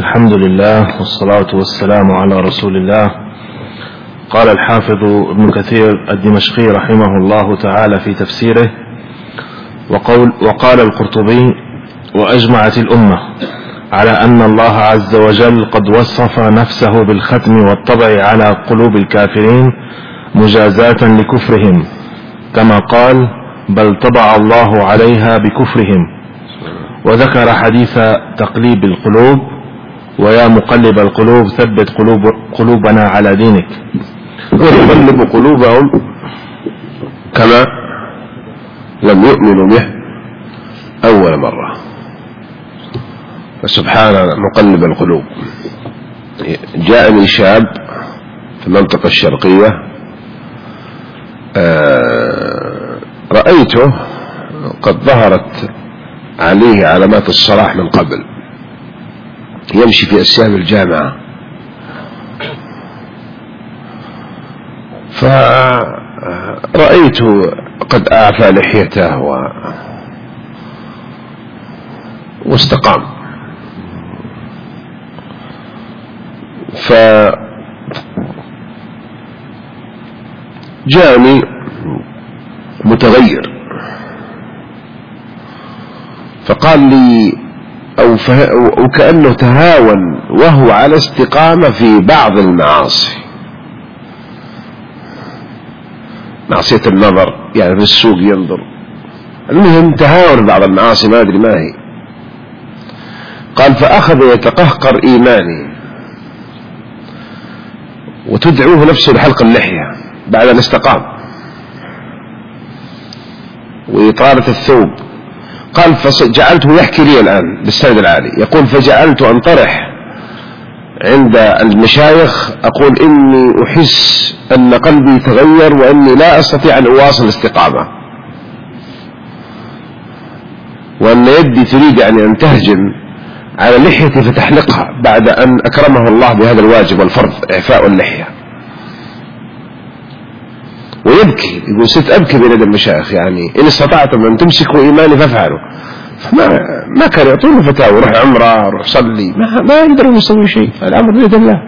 الحمد لله والصلاة والسلام على رسول الله. قال الحافظ ابن كثير الدمشقي رحمه الله تعالى في تفسيره: وقال القرطبي: وأجمعت الأمة على أن الله عز وجل قد وصف نفسه بالختم والطبع على قلوب الكافرين مجازاة لكفرهم، كما قال: بل طبع الله عليها بكفرهم. وذكر حديث تقليب القلوب: ويا مقلب القلوب ثبت قلوبنا على دينك. ويقلب قلوبهم كما لم يؤمنوا به أول مرة. فسبحان مقلب القلوب. جاءني شاب في المنطقة الشرقية، رأيته قد ظهرت عليه علامات الصلاح من قبل، يمشي في أسياب الجامعة، فرأيته قد أعفى لحيته واستقام. فجاءني متغير، فقال لي أو كأنه تهاون وهو على استقامة في بعض المعاصي، معصية النظر، يعني في السوق ينظر، المهم تهاون بعض المعاصي ما أدري ما هي. قال: فأخذ يتقهقر إيماني وتدعوه نفسه لحلق اللحية بعد أن استقام، وإطالة الثوب. قال: فجعلته يحكي لي الآن بالسند العالي، يقول: فجعلت أنطرح عند المشايخ أقول إني أحس أن قلبي تغير وأني لا أستطيع أن أواصل الاستقامة، وأن يدي تريد أن تهجم على لحيتي فتحلقها بعد أن أكرمه الله بهذا الواجب والفرض، إعفاء اللحية. ويبكي، يقول: ست أبكي بين يد المشايخ، يعني إن استطعتم أن تمسكوا إيماني فافعلوا. ما كان يعطونه فتاوى: روح عمره، روح صلي، ما يقدرون يسوي شيء، الأمر بيد الله.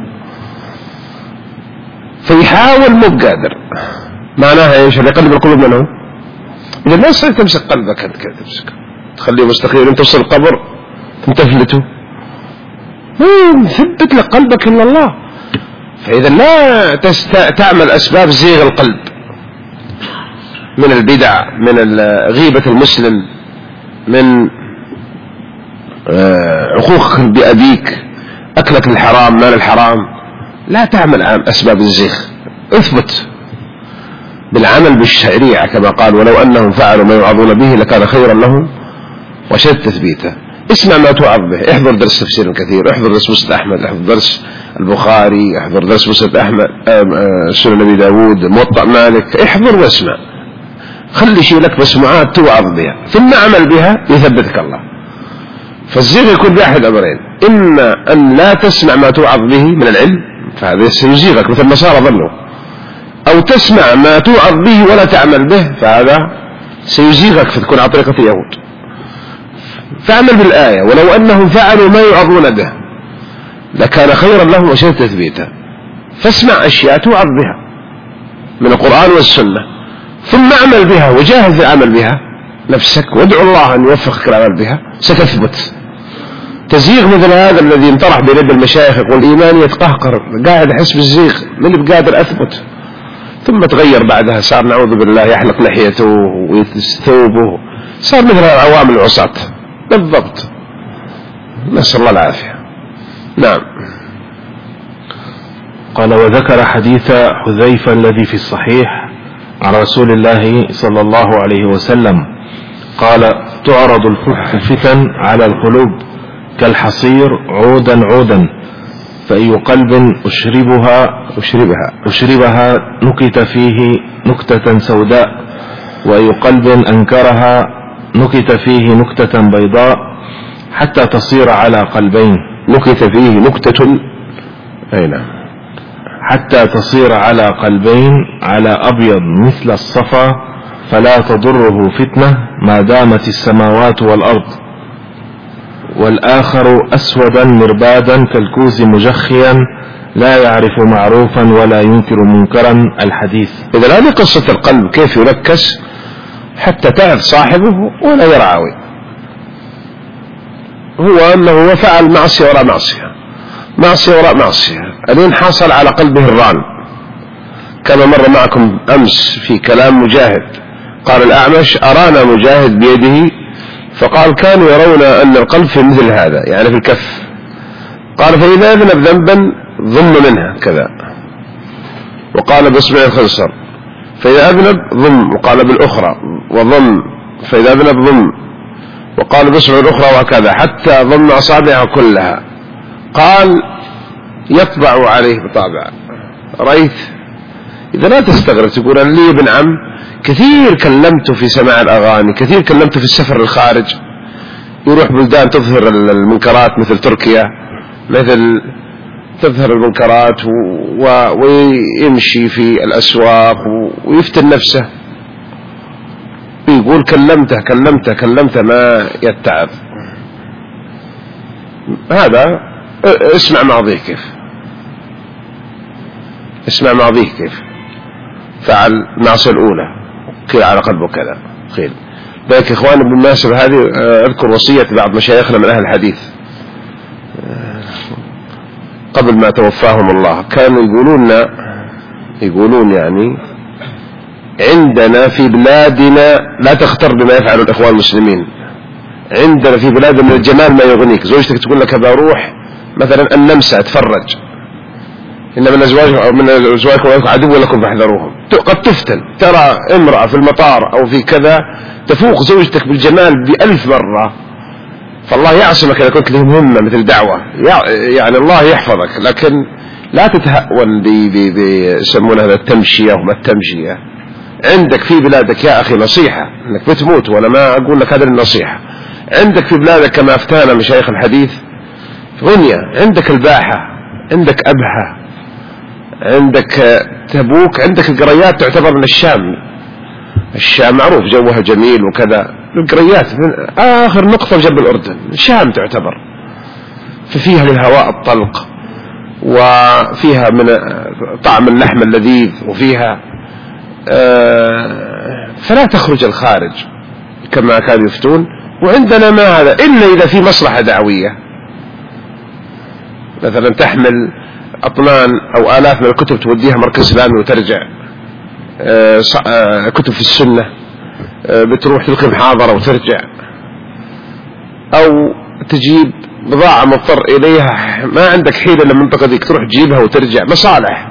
فيحاول مو بقادر. معناها ايش؟ اللي يقلب القلوب منه. إذا ما صرت تمسك قلبك أنت كده، تمسك تخليه مستقيم، أنت توصل القبر تنتفلته، ثبت لك قلبك إلا الله. فإذا لا تعمل أسباب زيغ القلب من البدع، من غيبة المسلم، من عقوقك بأبيك، أكلك الحرام، مال الحرام، لا تعمل أسباب الزيغ. اثبت بالعمل بالشريعة كما قال: ولو أنهم فعلوا ما يوعظون به لكان خيرا لهم وشد تثبيته. اسمع ما توعظ به، احضر درس تفسير كثير، احضر درس مسند أحمد، احضر درس البخاري، احضر درس مسند أحمد، سنن أبي داود، موطأ مالك، احضر واسمع، خلي شيء لك مسموعات توعظ بها، ثم اعمل بها يثبتك الله. فالزيغ يكون بأحد أمرين: إما أن لا تسمع ما توعظ به من العلم، فهذا سيزيغك مثل ما صار ظنه، أو تسمع ما توعظ به ولا تعمل به، فهذا سيزيغك فتكون على طريقة اليهود. فاعمل بالآية: ولو أنهم فعلوا ما يوعظون به لكان خيرا لهم وشد تثبيتا. فاسمع أشياء توعظ بها من القرآن والسنة، ثم اعمل بها وجاهد العمل بها نفسك، وادعو الله أن يوفقك العمل بها، ستثبت. تزيغ مثل هذا الذي انطرح بين يد المشايخ يقول إيماني يتقهقر، قاعد أحس بالزيغ، من بقادر أثبت، ثم تغير بعدها، صار نعوذ بالله يحلق لحيته ويثوبه، صار مثل عوام العصاة بالضبط، نسأل الله العافية. نعم. قال: وذكر حديث حذيفة الذي في الصحيح عن رسول الله صلى الله عليه وسلم قال: تعرض الفتن على القلوب كالحصير عودا عودا، فأي قلب أشربها نكت فيه نكتة سوداء، وأي قلب أنكرها نكت فيه نكتة بيضاء، حتى تصير على قلبين. نكت فيه نكتة، أين؟ حتى تصير على قلبين على أبيض مثل الصفا، فلا تضره فتنة ما دامت السماوات والأرض. والآخر أسودا مربادا كالكوز مجخيا لا يعرف معروفا ولا ينكر منكرا. الحديث. إذا هذه قصة القلب كيف يركز حتى تعرف صاحبه ولا يرعاوي، هو أنه فعل معصية وراء معصية، معصية وراء معصية، الين حصل على قلبه الران. كما مر معكم أمس في كلام مجاهد، قال الأعمش أرانا مجاهد بيده، فقال كانوا يرون أن القلب في مثل هذا، يعني في الكف. قال فإذا أذنب ذنبا ضم منها كذا، وقال بإصبع الخنصر، فإذا أذنب ضم، وقال بالأخرى وضم، فإذا أذنب ضم، وقال بإصبع الأخرى وكذا حتى ضم أصابعها كلها. قال يطبع عليه بطابع. رأيت؟ إذا لا تستغرب تقول أنا لي ابن عم كثير كلمته في سماع الأغاني، كثير كلمته في السفر الخارج، يروح بلدان تظهر المنكرات مثل تركيا، مثل تظهر المنكرات ويمشي في الأسواق ويفتن نفسه، يقول كلمته ما يتعظ. هذا اسمع ماضيه كيف، اسمع ماضيه كيف فعل المعصية الأولى قيل على قلبه كذا خيل. ذلك إخواني بالمناسبة هذه أذكر وصية بعض مشايخنا من أهل الحديث قبل ما توفاهم الله، كانوا يقولون يعني عندنا في بلادنا لا تختر بما يفعل الإخوان المسلمين، عندنا في بلادنا من الجمال ما يغنيك. زوجتك تقول لك أبى أروح مثلا النمسا أتفرج، إن من أزواجكم عدو لكم فاحذروهم. قد تفتن، ترى امرأة في المطار أو في كذا تفوق زوجتك بالجمال ب1000 مرة، فالله يعصمك إذا كنت له مهمة مثل دعوة، يعني الله يحفظك. لكن لا تتهون بيسمون هذا التمشية وما التمشية. عندك في بلادك يا أخي نصيحة، إنك بتموت وأنا ما أقول لك هذا النصيحة، عندك في بلادك كما أفتانا مشايخ الحديث غنية، عندك الباحة، عندك أبها، عندك تبوك، عندك القريات تعتبر من الشام معروف جوها جميل وكذا، القريات من آخر نقطة جنب الأردن الشام تعتبر، ففيها للهواء الطلق وفيها من طعم اللحم اللذيذ وفيها فلا تخرج الخارج كما كانوا يفتون. وعندنا ما هذا إلا إذا في مصلحة دعوية، مثلا تحمل أطنان أو آلاف من الكتب توديها مركز إسلامي وترجع، كتب في السنة بتروح تلقي محاضرة وترجع، أو تجيب بضاعة مضطر إليها ما عندك حيلة للمنطقة ديك تروح تجيبها وترجع، مصالح.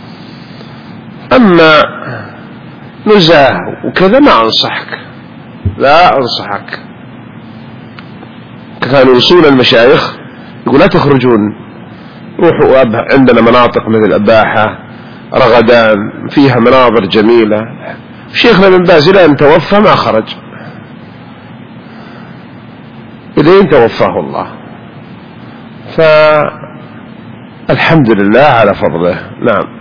أما نزاه وكذا ما أنصحك، لا أنصحك. كانوا يوصون المشايخ يقول لا تخرجون، روحوا عندنا مناطق مثل أباحة رغدان فيها مناظر جميلة. شيخنا بن باز إلى أن توفى ما خرج، إلى أن توفاه الله، فالحمد لله على فضله. نعم.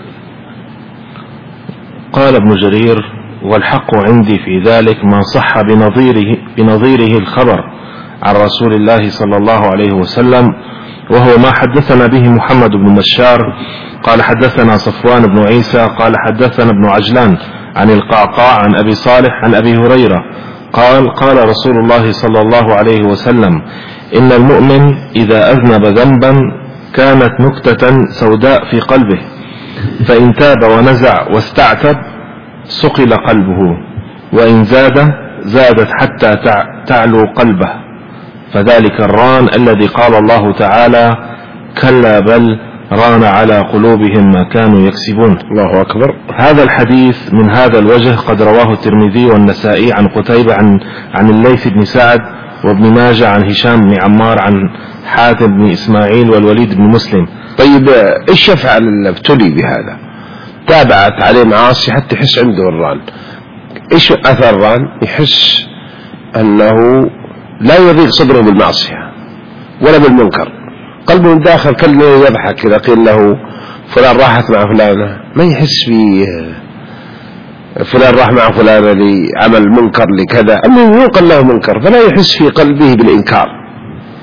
قال ابن جرير: والحق عندي في ذلك ما صح بنظيره الخبر عن رسول الله صلى الله عليه وسلم، وهو ما حدثنا به محمد بن بشار قال حدثنا صفوان بن عيسى قال حدثنا ابن عجلان عن القعقاع عن أبي صالح عن أبي هريرة قال: قال رسول الله صلى الله عليه وسلم: إن المؤمن إذا أذنب ذنبا كانت نكتة سوداء في قلبه، فإن تاب ونزع واستعتب سقل قلبه، وإن زادت حتى تعلو قلبه، فذلك الران الذي قال الله تعالى: كلا بل ران على قلوبهم ما كانوا يكسبون. الله أكبر. هذا الحديث من هذا الوجه قد رواه الترمذي والنسائي عن قتيبة عن الليث بن سعد وابن ماجه عن هشام بن عمار عن حاتم بن إسماعيل والوليد بن مسلم. طيب إيش يفعل الابتلي بهذا؟ تابعت عليه معاصي حتى يحس عنده الران. إيش أثر الران؟ يحس أنه لا يضيق صدره بالمعصية ولا بالمنكر، قلبه من داخل كله يضحك إذا قيل له فلان راحت مع فلانة، ما يحس به فلان راح مع فلانة لعمل منكر لكذا، أما يوقن له منكر فلا يحس في قلبه بالإنكار،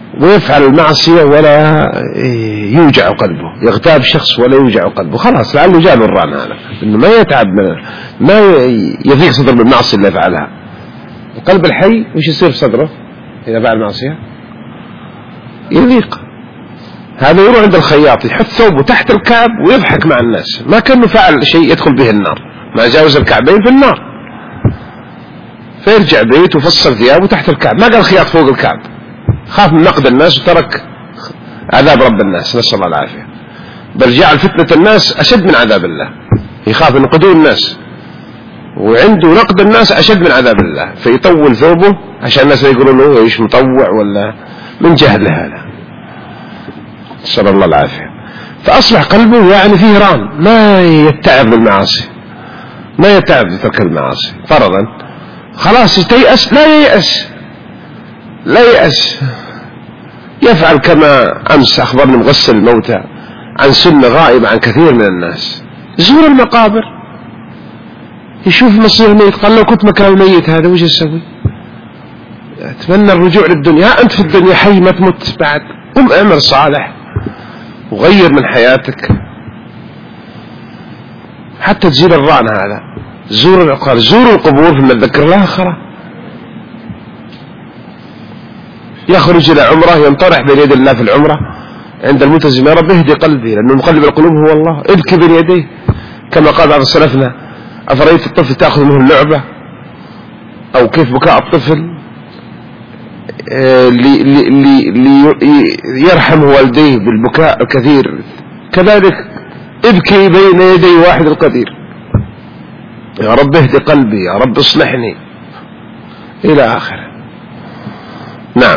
ويفعل المعصية ولا يوجع قلبه، يغتاب شخص ولا يوجع قلبه، خلاص لعله جاب الران هذا، إنه ما يتعب ما يضيق صدر بالمعصية اللي يفعلها. القلب الحي وش يصير بصدره إذا فعل معصية؟ يضيق. هذا يروح عند الخياط يحط ثوبه تحت الكعب ويضحك مع الناس، ما كأنه فعل شيء يدخل به النار، ما جاوز الكعبين في النار، فيرجع بيته وفصل ثيابه تحت الكعب، ما قال خياط فوق الكعب، خاف من نقد الناس وترك عذاب رب الناس، نسأل الله العافية. بل جعل فتنة الناس أشد من عذاب الله، يخاف من قدوم الناس، وعنده نقد الناس أشد من عذاب الله، فيطول ثوبه عشان الناس يقولون له ايش مطوع ولا من جهل هذا، نسأل الله العافية. فأصبح قلبه يعني فيه ران، ما يتعب بالمعاصي، ما يتعب بترك المعاصي فرضا، خلاص تيأس، لا يأس، يفعل كما أمس أخبرنا مغسل الموتى عن سنة غائبة عن كثير من الناس، زور المقابر يشوف مصير الميت، قال لو كنت مكان الميت هذا وش أسوي؟ أتمنى الرجوع للدنيا، أنت في الدنيا حي ما تمت بعد، قم اعمل صالح وغير من حياتك حتى تزيل الران هذا. زور العقار، زور القبور في المذكر الآخرة، يخرج إلى عمره ينطرح بين يدي الله في العمرة عند الملتزم، يا رب اهدي قلبي، لأنه مقلب القلوب هو الله، ابكي بين يديه كما قال بعض سلفنا: أفرأيت الطفل تأخذ منه اللعبة، أو كيف بكاء الطفل ليرحم والديه بالبكاء الكثير، كذلك ابكي بين يدي واحد القدير، يا رب اهدي قلبي، يا رب اصلحني، إلى آخره. نعم.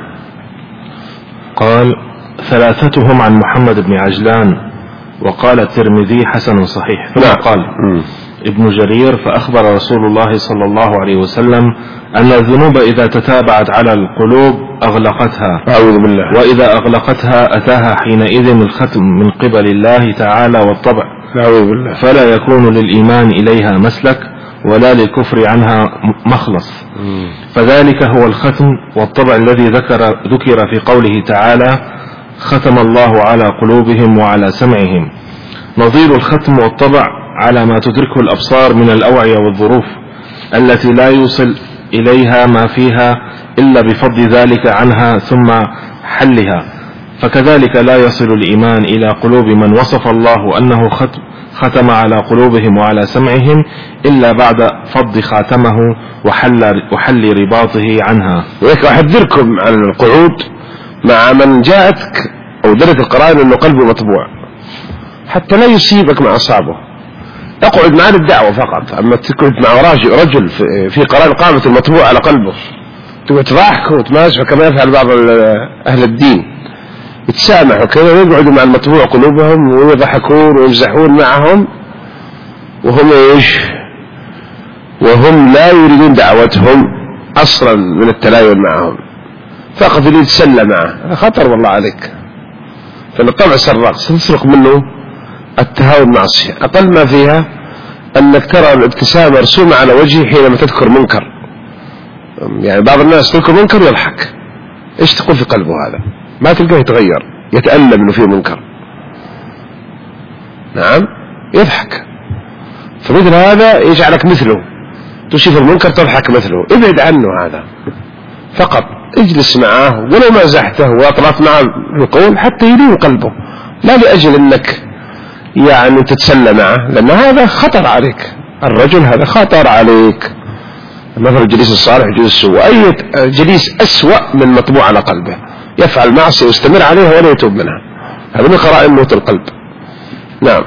قال: ثلاثتهم عن محمد بن عجلان، وقال الترمذي حسن صحيح. ثم نعم. قال ابن جرير: فأخبر رسول الله صلى الله عليه وسلم أن الذنوب إذا تتابعت على القلوب أغلقتها، أعوذ بالله، وإذا أغلقتها أتاها حينئذ الختم من قبل الله تعالى والطبع، أعوذ بالله، فلا يكون للإيمان إليها مسلك ولا للكفر عنها مخلص. فذلك هو الختم والطبع الذي ذكر في قوله تعالى: ختم الله على قلوبهم وعلى سمعهم. نظير الختم والطبع على ما تدركه الأبصار من الأوعية والظروف التي لا يوصل إليها ما فيها إلا بفضل ذلك عنها ثم حلها، فكذلك لا يصل الإيمان إلى قلوب من وصف الله أنه ختم على قلوبهم وعلى سمعهم إلا بعد فض خاتمه وحل رباطه عنها. ولك أحذركم عن القعود مع من جاءتك أو درت القرائن أنه قلبه مطبوع، حتى لا يصيبك مع أصحابه. اقعد معه للدعوة فقط، أما تقعد مع رجل في قرائن قامت المطبوع على قلبه تقعد تضحكه وتمازحه كما يفعل بعض أهل الدين، يتسامحوا كذا ويقعدوا مع المطبوع قلوبهم ويضحكون ويمزحون معهم وهم لا يريدون دعوتهم أصلا من التلاين معهم، فقط يريد يتسلى معه. خطر والله عليك، فالطبع سراق، ستسرق منه التهاون معصية. أقل ما فيها أنك ترى الابتسامة مرسومة على وجهه حينما تذكر منكر، يعني بعض الناس تذكر منكر يضحك، إيش تقول في قلبه هذا؟ ما تلقاه يتغير، يتألم إنه فيه منكر، نعم يضحك. فمثل هذا يجعلك مثله، تشوف المنكر تضحك مثله، ابعد عنه هذا، فقط اجلس معه ولو ما زحته واطلعت معه القول حتى يلين قلبه، لا لأجل أنك يعني تتسلى معه، لأن هذا خطر عليك، الرجل هذا خطر عليك. مثل الجليس الصالح وجليس السوء، أي جليس أسوأ من مطبوع على قلبه، يفعل معصية ويستمر عليها ولا يتوب منها، هذا من قرائن موت القلب. نعم.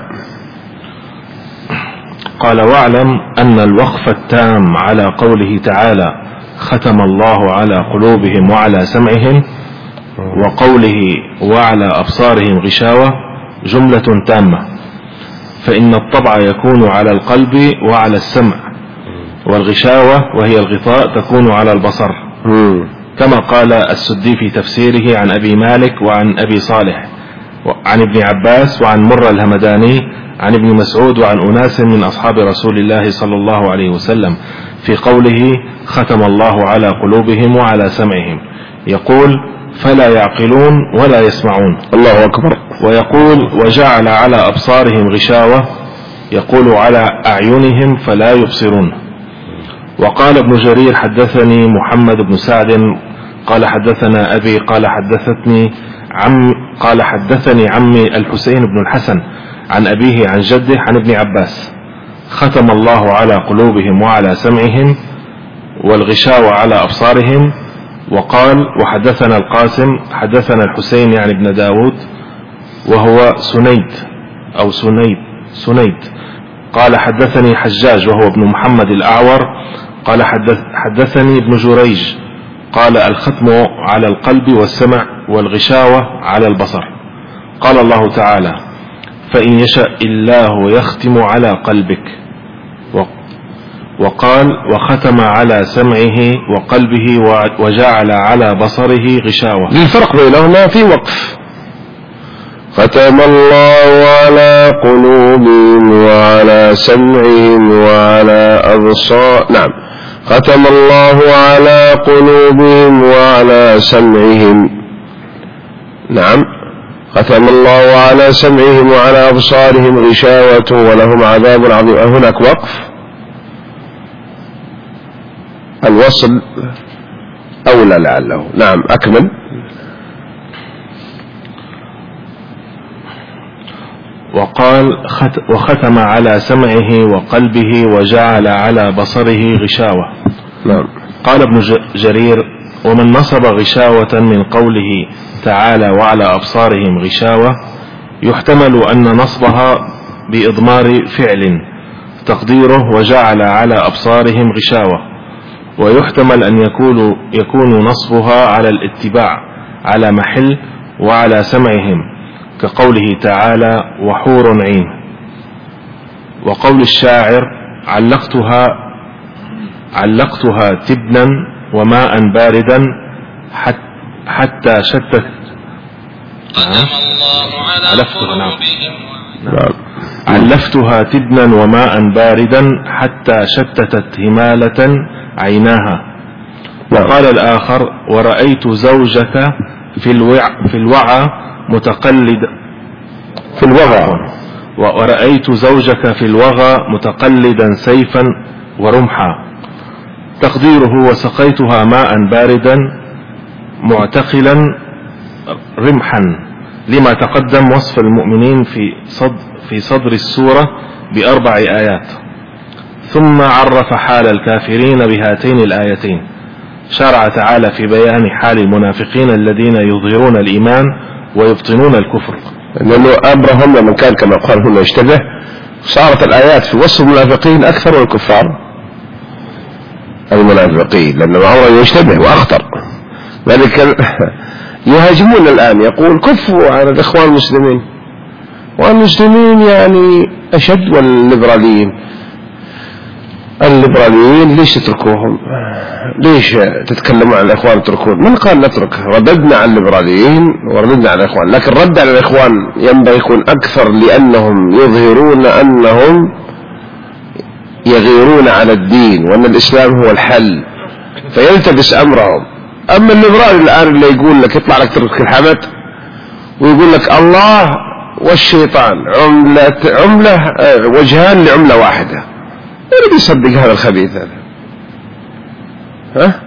قال: واعلم أن الوقف التام على قوله تعالى: ختم الله على قلوبهم وعلى سمعهم، وقوله وعلى أبصارهم غشاوة، جملة تامة، فإن الطبع يكون على القلب وعلى السمع، والغشاوة وهي الغطاء تكون على البصر، كما قال السدي في تفسيره عن أبي مالك وعن أبي صالح عن ابن عباس وعن مرة الهمداني عن ابن مسعود وعن أناس من أصحاب رسول الله صلى الله عليه وسلم في قوله: ختم الله على قلوبهم وعلى سمعهم، يقول: فلا يعقلون ولا يسمعون. الله أكبر. ويقول وجعل على أبصارهم غشاوة، يقول على أعينهم فلا يبصرون. وقال ابن جرير حدثني محمد بن سعد قال حدثنا أبي قال حدثني عمي الحسين بن الحسن عن أبيه عن جده عن ابن عباس: ختم الله على قلوبهم وعلى سمعهم والغشاوة على أبصارهم. وقال وحدثنا القاسم حدثنا الحسين يعني ابن داود وهو سنيد قال حدثني حجاج وهو ابن محمد الأعور قال حدثني ابن جريج قال الختم على القلب والسمع والغشاوة على البصر. قال الله تعالى: فإن يشاء الله يختم على قلبك. وقال وختم على سمعه وقلبه وجعل على بصره غشاوة. الفرق بينهما في وقف. ختم الله على قلوبهم وعلى سمعهم وعلى أبصار. نعم، ختم الله على قلوبهم وعلى سمعهم. نعم، ختم الله على سمعهم وعلى أبصارهم غشاوة ولهم عذاب عظيم. هناك وقف. الوصل أولى لعله. نعم، أكمل. وقال وختم على سمعه وقلبه وجعل على بصره غشاوة. نعم. قال ابن جرير: ومن نصب غشاوة من قوله تعالى وعلى أبصارهم غشاوة يحتمل أن نصبها بإضمار فعل تقديره وجعل على أبصارهم غشاوة، ويحتمل أن يكون نصبها على الاتباع على محل وعلى سمعهم كقوله تعالى وحور عين. وقول الشاعر علقتها تبنا وماء باردا حتى شتت علفتها تبنا وماء باردا حتى شتتت همالة عيناها. وقال الآخر ورأيت زوجك في الوعى ورأيت زوجك في الوغى متقلدا سيفا ورمحا، تقديره وسقيتها ماء باردا معتقلا رمحا، لما تقدم وصف المؤمنين في صدر السورة ب4 آيات. ثم عرف حال الكافرين بهاتين الآيتين. شرع تعالى في بيان حال المنافقين الذين يظهرون الإيمان ويبطنون الكفر، لأنه أمرهم لمن كان كما قال هنا يشتبه، صارت الآيات في وصف المنافقين أكثر من الكفار المنافقين، لأنه أمر يشتبه وأخطر. ذلك يهاجمون الآن، يقول كفوا على الإخوان المسلمين، والمسلمين يعني أشد. والليبراليين ليش تتركوهم؟ ليش تتكلموا عن الإخوان تتركون؟ من قال نترك؟ رددنا على الليبراليين ورددنا على الإخوان، لكن رد على الإخوان ينبغي يكون أكثر، لأنهم يظهرون أنهم يغيرون على الدين وأن الإسلام هو الحل، فيلتبس أمرهم. أما الليبرالي الآن اللي يقول لك يطلع لك ترك الحمد ويقول لك الله والشيطان عملة وجهان لعملة واحدة، يريد يصدق هذا الخبيث هذا.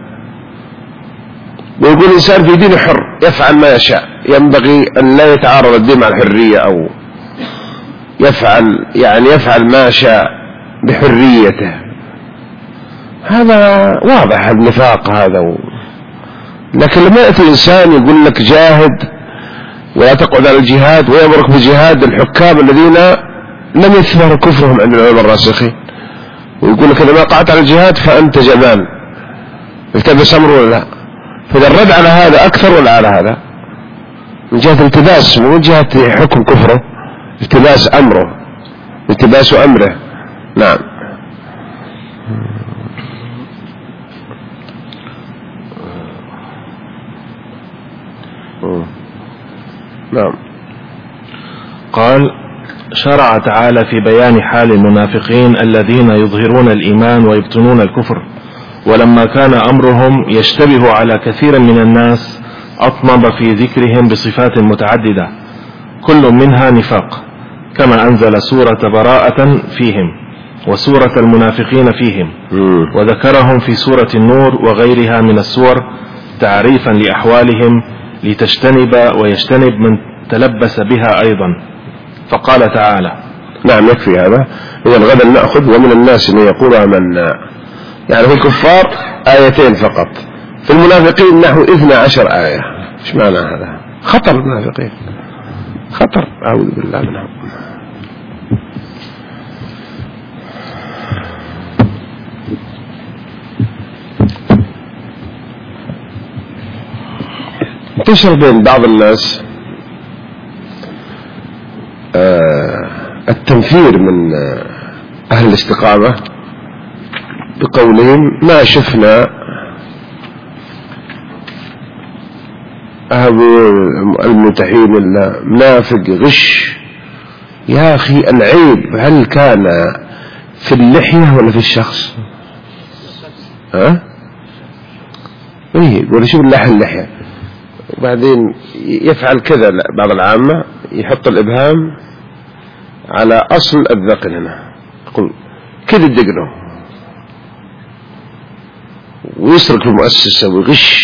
ويقول الإنسان في دين حر يفعل ما يشاء، ينبغي أن لا يتعارض الدين مع الحرية، أو يفعل ما شاء بحريته. هذا واضح النفاق هذا. لكن لما يأتي الإنسان يقول لك جاهد ولا تقعد على الجهاد، ويأمرك بجهاد الحكام الذين لم يثبر كفرهم عند العلماء الراسخين، ويقول لك إذا ما قعدت على الجهاد فأنت جبان، التبس أمره ولا لا؟ فإذا الرد على هذا أكثر ولا على هذا؟ من جهة التباس، مو من جهة حكم كفره، التباس أمره، التباس أمره. نعم. نعم. قال شرع تعالى في بيان حال المنافقين الذين يظهرون الإيمان ويبطنون الكفر، ولما كان أمرهم يشتبه على كثير من الناس أطنب في ذكرهم بصفات متعددة كل منها نفاق، كما أنزل سورة براءة فيهم وسورة المنافقين فيهم، وذكرهم في سورة النور وغيرها من السور تعريفا لأحوالهم لتجتنب ويجتنب من تلبس بها أيضا. فقال تعالى: نعم يكفي هذا. هي الغدا نأخذ ومن الناس من يقول آمنا، يعني في الكفار آيتين فقط، في المنافقين نحو 12 آية. ايش معنى هذا؟ خطر المنافقين، خطر، أعوذ بالله منهم. انتشر بين بعض الناس التنفير من أهل الاستقامة بقولهم: ما شفنا أهل الملتحين إلا منافق غش. يا أخي العيب هل كان في اللحية ولا في الشخص؟ إيه، ولا شوف اللحية وبعدين يفعل كذا. بعض العامة يحط الإبهام على أصل الذقن هنا، يقول كذا الدقنه، ويسرق المؤسسة ويغش.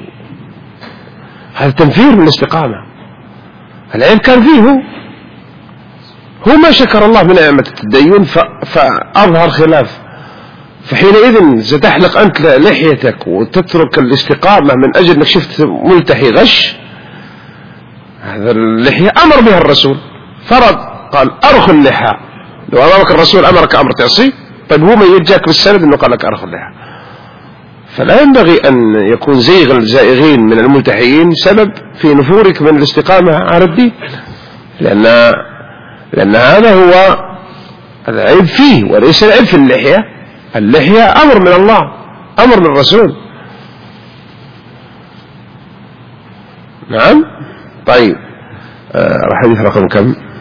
هذا تنفير من الاستقامة. العيب كان فيه، هو ما شكر الله بنعمة التدين فأظهر خلاف، فحينئذ ستحلق أنت لحيتك وتترك الاستقامة من أجل أنك شفت ملتحي غش. هذا اللحية أمر بها الرسول، فرض، قال: أرخوا اللحى. لو أمرك الرسول أمرك أمر تعصي؟ طيب هو ما يجاك بالسند أنه قال لك أرخوا اللحى. فلا ينبغي أن يكون زيغ الزائغين من الملتحيين سبب في نفورك من الاستقامة على الدين، لأن هذا هو العيب فيه وليس العيب في اللحية. اللحية أمر من الله، أمر من الرسول. نعم. طيب، الحديث رقم كم؟